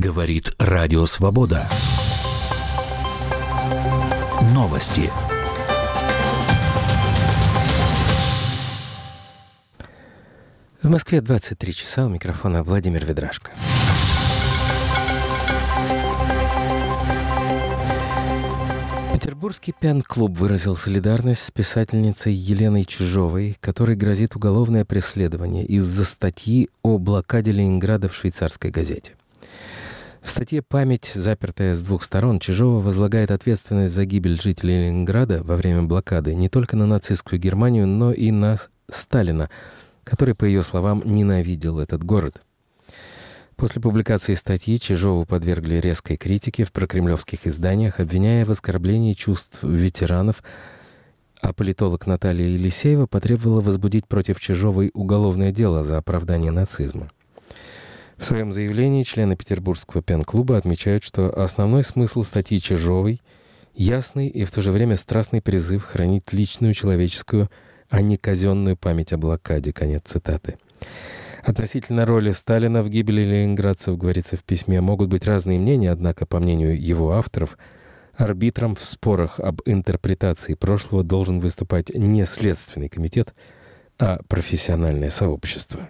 Говорит Радио Свобода. Новости. В Москве 23 часа. У микрофона Владимир Ведрашко. Петербургский пен-клуб выразил солидарность с писательницей Еленой Чижовой, которой грозит уголовное преследование из-за статьи о блокаде Ленинграда в швейцарской газете. В статье «Память, запертая с двух сторон» Чижова возлагает ответственность за гибель жителей Ленинграда во время блокады не только на нацистскую Германию, но и на Сталина, который, по ее словам, ненавидел этот город. После публикации статьи Чижову подвергли резкой критике в прокремлевских изданиях, обвиняя в оскорблении чувств ветеранов, а политолог Наталья Елисеева потребовала возбудить против Чижовой уголовное дело за оправдание нацизма. В своем заявлении члены Петербургского пен-клуба отмечают, что основной смысл статьи Чижовой — ясный и в то же время страстный призыв хранить личную человеческую, а не казенную память о блокаде. Конец цитаты. Относительно роли Сталина в гибели ленинградцев, говорится в письме, могут быть разные мнения, однако, по мнению его авторов, арбитром в спорах об интерпретации прошлого должен выступать не Следственный комитет, а профессиональное сообщество.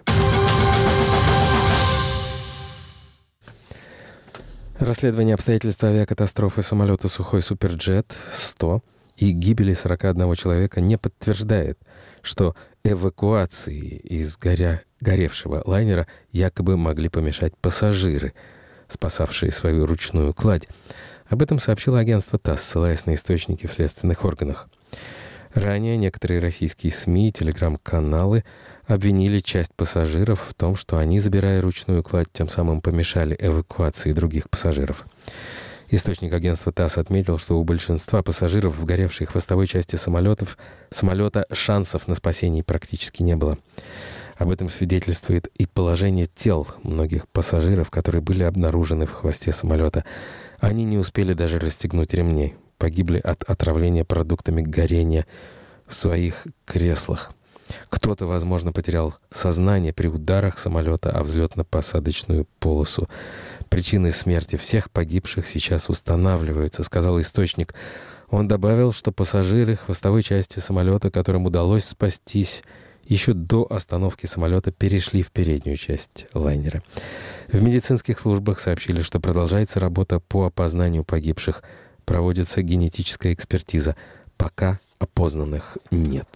Расследование обстоятельств авиакатастрофы самолета «Сухой Суперджет-100» и гибели 41 человека не подтверждает, что эвакуации из горевшего лайнера якобы могли помешать пассажиры, спасавшие свою ручную кладь. Об этом сообщило агентство ТАСС, ссылаясь на источники в следственных органах. Ранее некоторые российские СМИ и телеграм-каналы обвинили часть пассажиров в том, что они, забирая ручную кладь, тем самым помешали эвакуации других пассажиров. Источник агентства ТАСС отметил, что у большинства пассажиров в горевшей хвостовой части самолета шансов на спасение практически не было. Об этом свидетельствует и положение тел многих пассажиров, которые были обнаружены в хвосте самолета. Они не успели даже расстегнуть ремней. Погибли от отравления продуктами горения в своих креслах. Кто-то, возможно, потерял сознание при ударах самолета о взлетно-посадочную полосу. Причины смерти всех погибших сейчас устанавливаются, сказал источник. Он добавил, что пассажиры хвостовой части самолета, которым удалось спастись еще до остановки самолета, перешли в переднюю часть лайнера. В медицинских службах сообщили, что продолжается работа по опознанию погибших. Проводится генетическая экспертиза. Пока опознанных нет.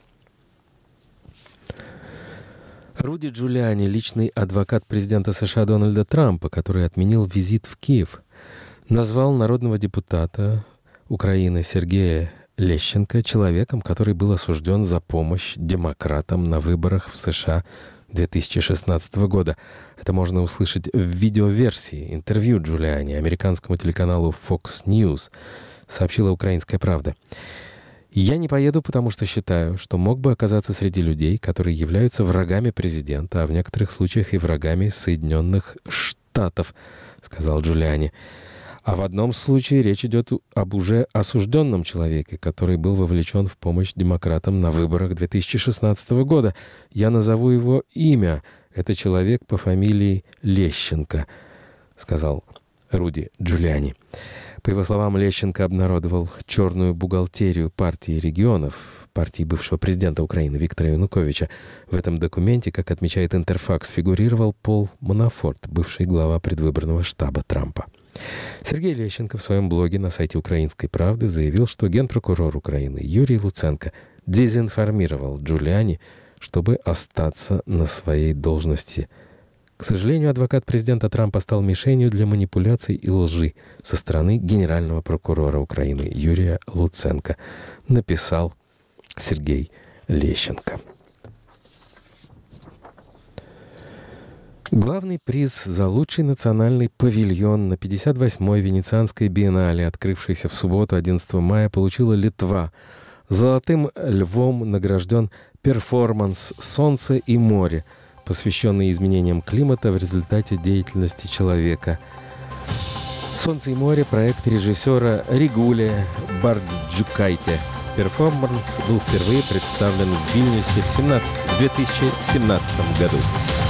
Руди Джулиани, личный адвокат президента США Дональда Трампа, который отменил визит в Киев, назвал народного депутата Украины Сергея Лещенко человеком, который был осужден за помощь демократам на выборах в США 2016 года. Это можно услышать в видеоверсии интервью Джулиани американскому телеканалу Fox News, сообщила «Украинская правда». «Я не поеду, потому что считаю, что мог бы оказаться среди людей, которые являются врагами президента, а в некоторых случаях и врагами Соединенных Штатов», сказал Джулиани. А в одном случае речь идет об уже осужденном человеке, который был вовлечен в помощь демократам на выборах 2016 года. Я назову его имя. Это человек по фамилии Лещенко, сказал Руди Джулиани. По его словам, Лещенко обнародовал черную бухгалтерию партии регионов, партии бывшего президента Украины Виктора Януковича. В этом документе, как отмечает Интерфакс, фигурировал Пол Манафорт, бывший глава предвыборного штаба Трампа. Сергей Лещенко в своем блоге на сайте «Украинской правды» заявил, что генпрокурор Украины Юрий Луценко дезинформировал Джулиани, чтобы остаться на своей должности. К сожалению, адвокат президента Трампа стал мишенью для манипуляций и лжи со стороны генерального прокурора Украины Юрия Луценко, написал Сергей Лещенко. Главный приз за лучший национальный павильон на 58-й Венецианской биеннале, открывшейся в субботу 11 мая, получила Литва. Золотым львом награжден перформанс «Солнце и море», посвященный изменениям климата в результате деятельности человека. «Солнце и море» — проект режиссера Ригуле Барджукайте. Перформанс был впервые представлен в Вильнюсе в 2017 году.